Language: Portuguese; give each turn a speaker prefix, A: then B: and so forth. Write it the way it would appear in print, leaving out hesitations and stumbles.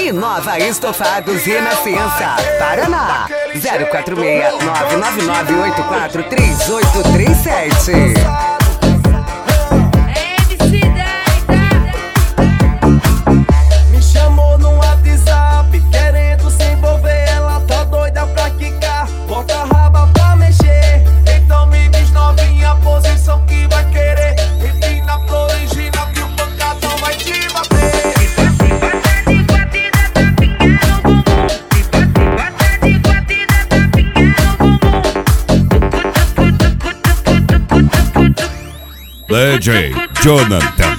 A: e Nova Estofados Renascença, Paraná. 046-999843837.
B: Me chamou no WhatsApp, querendo se envolver. Ela tá doida pra quicar, bota a raba pra mexer. Então me diz novinha a posição que vai querer. Empina pro original que o pancadão vai te bater.
C: DJ Jonathan.